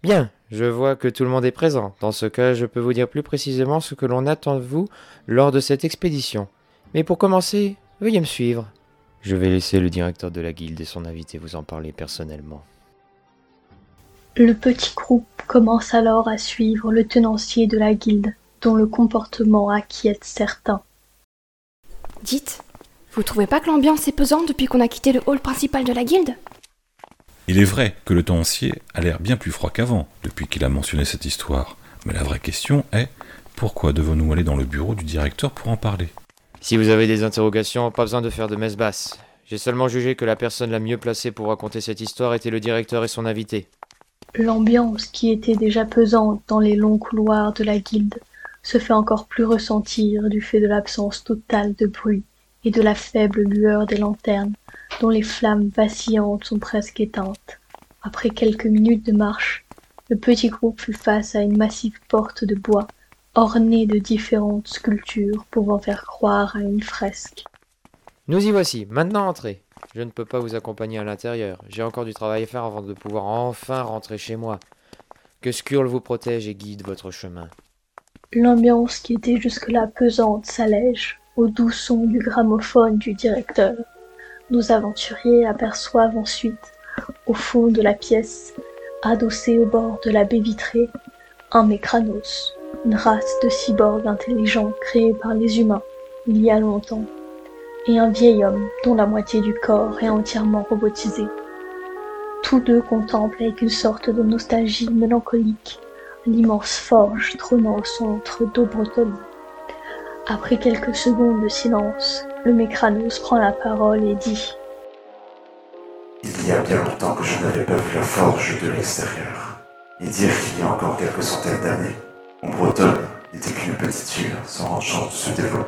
Bien, je vois que tout le monde est présent. Dans ce cas, je peux vous dire plus précisément ce que l'on attend de vous lors de cette expédition. Mais pour commencer, veuillez me suivre. Je vais laisser le directeur de la guilde et son invité vous en parler personnellement. Le petit groupe commence alors à suivre le tenancier de la guilde, dont le comportement inquiète certains. Dites, vous trouvez pas que l'ambiance est pesante depuis qu'on a quitté le hall principal de la guilde ? Il est vrai que le tenancier a l'air bien plus froid qu'avant, depuis qu'il a mentionné cette histoire. Mais la vraie question est, pourquoi devons-nous aller dans le bureau du directeur pour en parler ? Si vous avez des interrogations, pas besoin de faire de messe basse. J'ai seulement jugé que la personne la mieux placée pour raconter cette histoire était le directeur et son invité. L'ambiance, qui était déjà pesante dans les longs couloirs de la guilde, se fait encore plus ressentir du fait de l'absence totale de bruit et de la faible lueur des lanternes, dont les flammes vacillantes sont presque éteintes. Après quelques minutes de marche, le petit groupe fut face à une massive porte de bois, ornée de différentes sculptures pouvant faire croire à une fresque. Nous y voici, maintenant entrez. Je ne peux pas vous accompagner à l'intérieur. J'ai encore du travail à faire avant de pouvoir enfin rentrer chez moi. Que Skurl vous protège et guide votre chemin. L'ambiance qui était jusque-là pesante s'allège au doux son du gramophone du directeur. Nos aventuriers aperçoivent ensuite, au fond de la pièce, adossé au bord de la baie vitrée, un Mécranos, une race de cyborgs intelligents créés par les humains il y a longtemps, et un vieil homme dont la moitié du corps est entièrement robotisé. Tous deux contemplent avec une sorte de nostalgie mélancolique l'immense forge trônant au centre d'eau bretonne. Après quelques secondes de silence, le Mécranos prend la parole et dit « Il y a bien longtemps que je n'avais pas vu la forge de l'extérieur. Et dire qu'il y a encore quelques centaines d'années, Bretonne n'était qu'une petite ville sans chance de se développer. »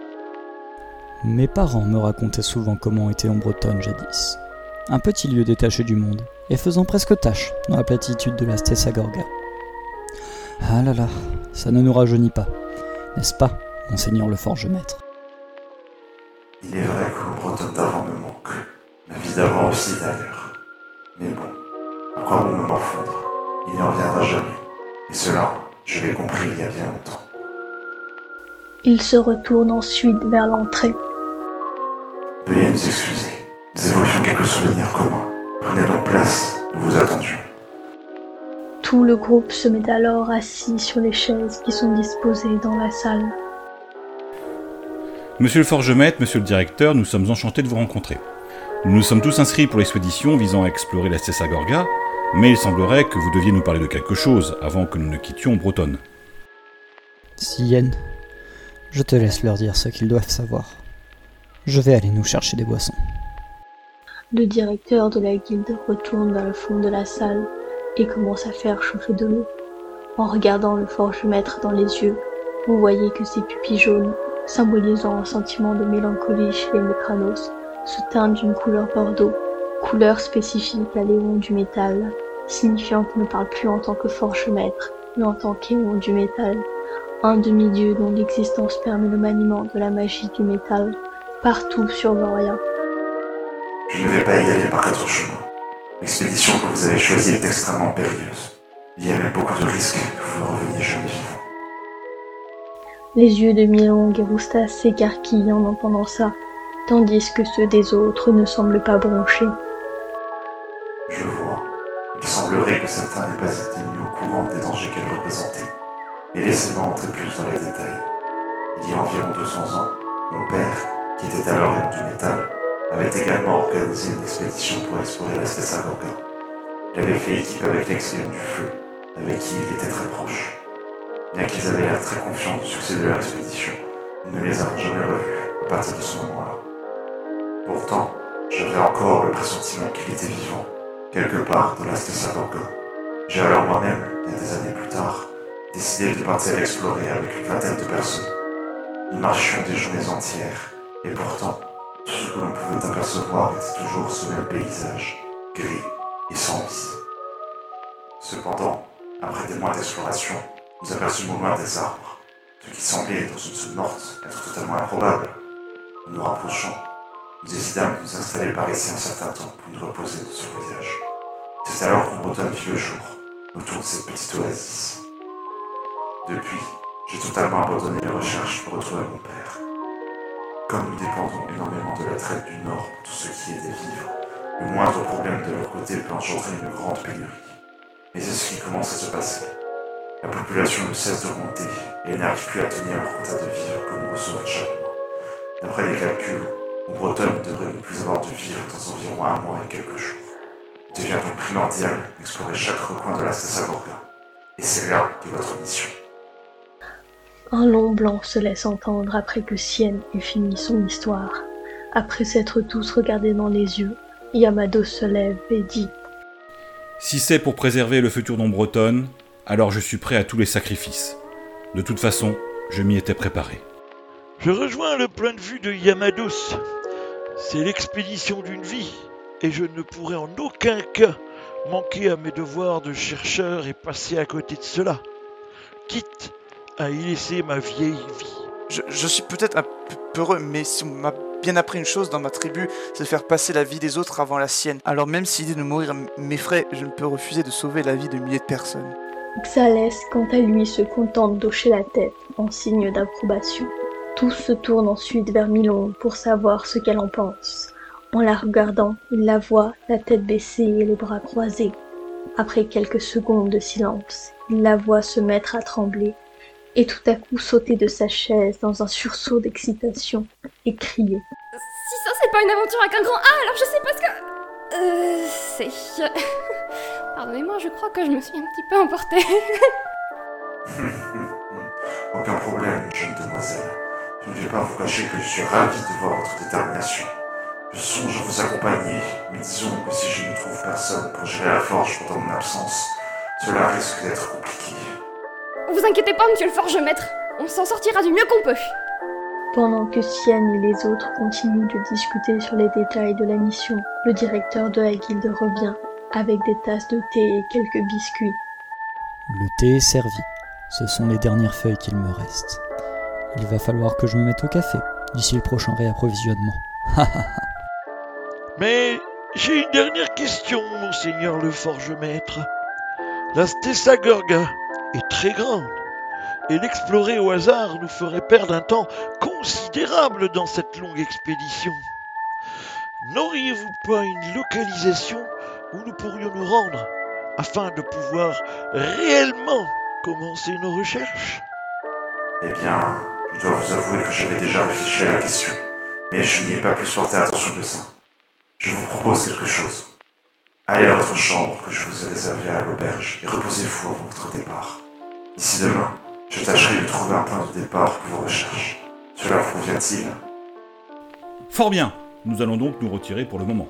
Mes parents me racontaient souvent comment était Bretonne jadis. Un petit lieu détaché du monde, et faisant presque tache dans la platitude de la Stessagorga. Ah là là, ça ne nous rajeunit pas, n'est-ce pas, monseigneur le forge-maître ? Il est vrai que Bretonne d'avant me manque, ma vie d'avant aussi d'ailleurs. Mais bon, encore bon me morfondre, il n'y en viendra jamais. Et cela, je l'ai compris il y a bien longtemps. Il se retourne ensuite vers l'entrée. Veuillez nous excuser, nous évoquions quelques souvenirs communs. Prenez donc place, nous vous attendions. Tout le groupe se met alors assis sur les chaises qui sont disposées dans la salle. Monsieur le forge-maître, monsieur le directeur, nous sommes enchantés de vous rencontrer. Nous nous sommes tous inscrits pour l'expédition visant à explorer la Stessagorga, mais il semblerait que vous deviez nous parler de quelque chose avant que nous ne quittions Bretonne. Sien, je te laisse leur dire ce qu'ils doivent savoir. Je vais aller nous chercher des boissons. Le directeur de la guilde retourne vers le fond de la salle et commence à faire chauffer de l'eau. En regardant le forge-maître dans les yeux, vous voyez que ses pupilles jaunes, symbolisant un sentiment de mélancolie chez les Mécranos, se teintent d'une couleur bordeaux, couleur spécifique à l'éon du métal, signifiant qu'il ne parle plus en tant que forge-maître, mais en tant qu'éon du métal, un demi-dieu dont l'existence permet le maniement de la magie du métal, partout sur Voria. Je ne vais pas y aller par 4 chemins. L'expédition que vous avez choisie est extrêmement périlleuse. Il y a même beaucoup de risques que vous ne reveniez jamais vivant. Les yeux de Milong et Roustas s'écarquillent en entendant ça, tandis que ceux des autres ne semblent pas broncher. Je vois. Il semblerait que certains n'aient pas été mis au courant des dangers qu'elle représentait. Mais laissez-moi entrer plus dans les détails. Il y a environ 200 ans, mon père, qui était alors l'homme du métal, avait également organisé une expédition pour explorer la Stessagorga. Il avait fait équipe avec l'ex-lion du feu, avec qui il était très proche. Bien qu'ils avaient l'air très confiants du succès de leur expédition, nous ne les avons jamais revus à partir de ce moment-là. Pourtant, j'avais encore le pressentiment qu'il était vivant, quelque part dans la Stessagorga. J'ai alors moi-même, il y a des années plus tard, décidé de partir explorer avec une vingtaine de personnes. Nous marchions des journées entières, et pourtant, tout ce que l'on pouvait apercevoir était toujours ce même paysage, gris et sans vie. Cependant, après des mois d'exploration, nous aperçûmes au loin des arbres, ce qui semblait dans une zone morte être totalement improbable. En nous rapprochant, nous décidâmes de nous installer par ici un certain temps pour nous reposer de ce voyage. C'est alors que Bretonne vit le jour, autour de cette petite oasis. Depuis, j'ai totalement abandonné mes recherches pour retrouver mon père. Comme nous dépendons énormément de la traite du Nord pour tout ce qui est des vivres, le moindre problème de leur côté peut engendrer une grande pénurie. Et c'est ce qui commence à se passer. La population ne cesse d'augmenter et n'arrive plus à tenir leur quota de vivres que nous recevons chaque mois. D'après les calculs, en Bretonne ne devrait ne plus avoir de vivres dans environ 1 mois et quelques jours. Il devient donc primordial d'explorer chaque recoin de la Stessa-Gorga. Et c'est là qu'est votre mission. Un long blanc se laisse entendre après que Sien ait fini son histoire. Après s'être tous regardés dans les yeux, Yamado se lève et dit « Si c'est pour préserver le futur d'Ombretonne, alors je suis prêt à tous les sacrifices. De toute façon, je m'y étais préparé. » Je rejoins le point de vue de Yamados. C'est l'expédition d'une vie, et je ne pourrais en aucun cas manquer à mes devoirs de chercheur et passer à côté de cela, quitte à y laisser ma vieille vie. Je suis peut-être un peu peureux, mais si on m'a bien appris une chose dans ma tribu, c'est de faire passer la vie des autres avant la sienne. Alors même si l'idée de mourir m'effraie, je ne peux refuser de sauver la vie de milliers de personnes. Xalès, quant à lui, se contente d'hocher la tête en signe d'approbation. Tous se tournent ensuite vers Milonde pour savoir ce qu'elle en pense. En la regardant, il la voit, la tête baissée et les bras croisés. Après quelques secondes de silence, il la voit se mettre à trembler et tout à coup sauter de sa chaise dans un sursaut d'excitation et crier. Si ça c'est pas une aventure avec un grand A, alors je sais pas ce que... c'est... Pardonnez-moi, je crois que je me suis un petit peu emportée. Aucun problème, jeune demoiselle. Je ne vais pas vous cacher que je suis ravi de voir votre détermination. Je songe à vous accompagner, mais disons que si je ne trouve personne pour gérer la forge pendant mon absence, cela risque d'être compliqué. Vous inquiétez pas, monsieur le forge-maître. On s'en sortira du mieux qu'on peut. Pendant que Sien et les autres continuent de discuter sur les détails de la mission, le directeur de la guilde revient avec des tasses de thé et quelques biscuits. Le thé est servi. Ce sont les dernières feuilles qu'il me reste. Il va falloir que je me mette au café d'ici le prochain réapprovisionnement. Mais j'ai une dernière question, monseigneur le forge-maître. La Stessa-Gorga est très grande, et l'explorer au hasard nous ferait perdre un temps considérable dans cette longue expédition. N'auriez-vous pas une localisation où nous pourrions nous rendre, afin de pouvoir réellement commencer nos recherches? Eh bien, je dois vous avouer que j'avais déjà réfléchi à la question, mais je n'y ai pas plus porté attention que ça. Je vous propose quelque chose. Allez à votre chambre que je vous ai réservée à l'auberge et reposez-vous avant votre départ. D'ici demain, je tâcherai de trouver un point de départ pour vos recherches. Cela vous convient-il? Fort bien, nous allons donc nous retirer pour le moment.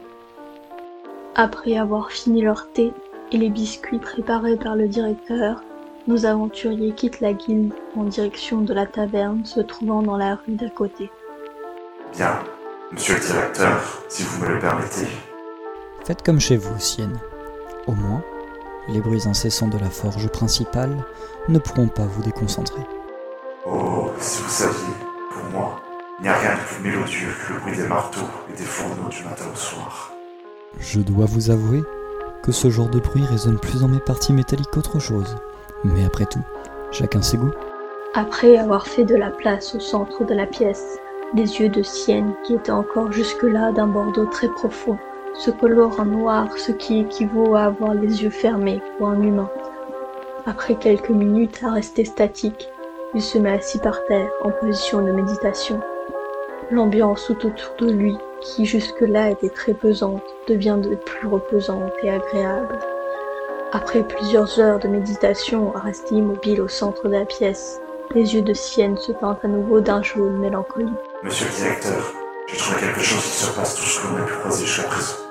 Après avoir fini leur thé et les biscuits préparés par le directeur, nos aventuriers quittent la guilde en direction de la taverne se trouvant dans la rue d'à côté. Bien, monsieur le directeur, si vous me le permettez. Faites comme chez vous, Sien. Au moins, les bruits incessants de la forge principale ne pourront pas vous déconcentrer. Oh, si vous saviez, pour moi, il n'y a rien de plus mélodieux que le bruit des marteaux et des fourneaux du matin au soir. Je dois vous avouer que ce genre de bruit résonne plus dans mes parties métalliques qu'autre chose. Mais après tout, chacun ses goûts. Après avoir fait de la place au centre de la pièce, les yeux de Sien, qui étaient encore jusque-là d'un bordeaux très profond, se colorent en noir, ce qui équivaut à avoir les yeux fermés pour un humain. Après quelques minutes à rester statique, il se met assis par terre en position de méditation. L'ambiance tout autour de lui, qui jusque-là était très pesante, devient de plus reposante et agréable. Après plusieurs heures de méditation à rester immobile au centre de la pièce, les yeux de Sien se teintent à nouveau d'un jaune mélancolique. Monsieur le directeur, j'ai trouvé quelque chose qui surpasse tout ce que l'on a pu croiser jusqu'à présent.